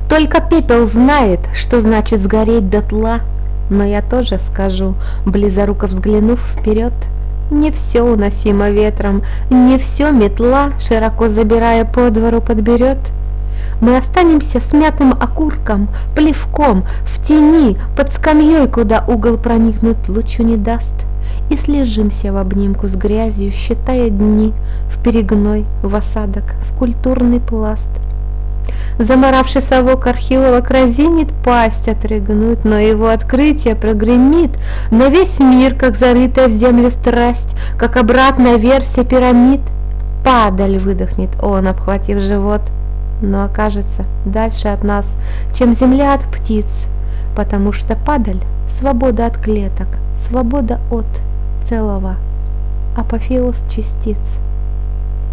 Только пепел знает, что значит сгореть дотла, но я тоже скажу, близоруко взглянув вперед, не все уносимо ветром, не все метла, широко забирая по двору, подберет. Мы останемся смятым окурком, плевком, в тени, под скамьей, куда угол проникнуть лучу не даст, и слежимся в обнимку с грязью, считая дни, в перегной, в осадок, в культурный пласт. Заморавший совок археолог разинит пасть отрыгнуть, но его открытие прогремит на весь мир, как зарытая в землю страсть, как обратная версия пирамид. Падаль, выдохнет он, обхватив живот, но окажется дальше от нас, чем земля от птиц, потому что падаль — свобода от клеток, свобода от целого, апофеоз частиц.